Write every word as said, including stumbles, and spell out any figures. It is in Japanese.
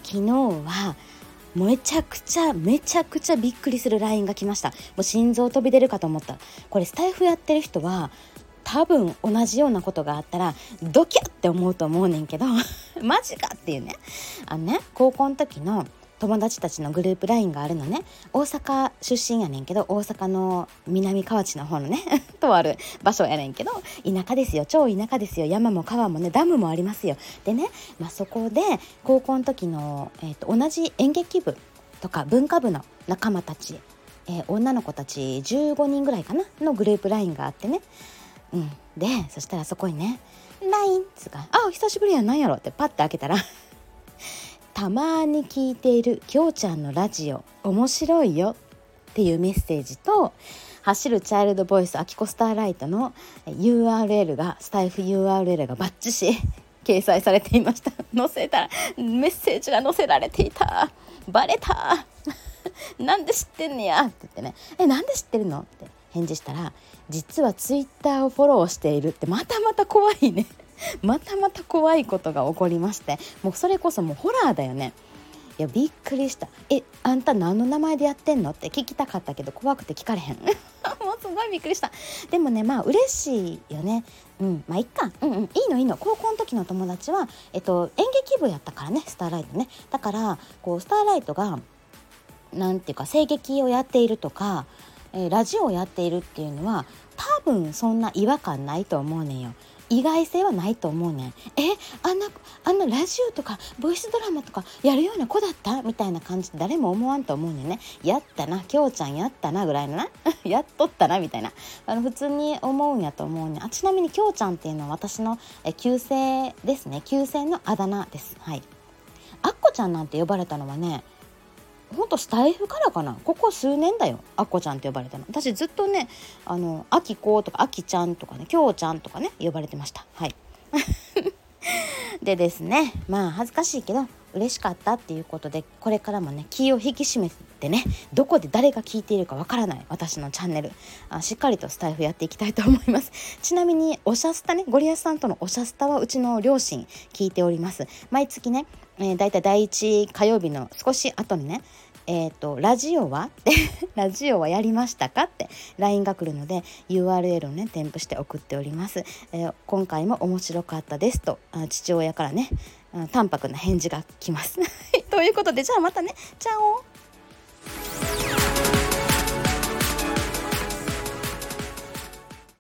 昨日はめちゃくちゃめちゃくちゃびっくりする ライン が来ました。もう心臓飛び出るかと思った。これスタイフやってる人は多分同じようなことがあったらドキャって思うと思うねんけどマジかっていうね。あのね、高校の時の友達たちのグループ ライン があるのね。大阪出身やねんけど、大阪の南河内の方のねとある場所やねんけど、田舎ですよ、超田舎ですよ。山も川もね、ダムもありますよ。でね、まあ、そこで高校の時の、えーと、同じ演劇部とか文化部の仲間たち、えー、女の子たちじゅうごにんぐらいかなのグループ ライン があってね、うん、でそしたらそこにね ライン つうか、あ久しぶりやなんやろってパッて開けたらたまに聞いているきょうちゃんのラジオ面白いよっていうメッセージと、走るチャイルドボイスアキコスターライトの ユーアールエル がスタイフ ユーアールエル がバッチシ掲載されていました。載せたらメッセージが載せられていた。バレたなんで知ってんねやって言ってね、えなんで知ってるのって返事したら、実はツイッターをフォローしているって。またまた怖いねまたまた怖いことが起こりまして、もうそれこそもうホラーだよね。いやびっくりした。えあんた何の名前でやってんのって聞きたかったけど怖くて聞かれへんもうすごいびっくりした。でもね、まあ嬉しいよね。うんまあいっか、うんうんいいのいいの。高校の時の友達は、えっと、演劇部やったからね、スターライトね。だからこうスターライトがなんていうか声劇をやっているとか、えーラジオをやっているっていうのは多分そんな違和感ないと思うねんよ。意外性はないと思うねん。えあんなあんなラジオとかボイスドラマとかやるような子だったみたいな感じで誰も思わんと思うねんね。やったなきょうちゃんやったなぐらいのなやっとったなみたいな、あの普通に思うんやと思うねん。あちなみにきょうちゃんっていうのは私のえ旧姓ですね。旧姓のあだ名です。はい。あっこちゃんなんて呼ばれたのはね、ほんとスタイフからかな。ここ数年だよ、あっこちゃんって呼ばれたの。私ずっとね、あのあきことかあきちゃんとかね、きょうちゃんとかね呼ばれてました。はいでですね、まあ恥ずかしいけど嬉しかったっていうことで、これからもね気を引き締めてね、どこで誰が聞いているかわからない私のチャンネル、あしっかりとスタイフやっていきたいと思います。ちなみにおしゃスタね、ゴリアスさんとのおしゃスタはうちの両親聞いております。毎月ね、えー、だいたいだいいち火曜日の少し後にね、えーと、ラジオはってラジオはやりましたかって ライン が来るので ユーアールエル をね添付して送っております。えー、今回も面白かったですとあ父親からね淡白な返事が来ますということで、じゃあまたね、チャオ。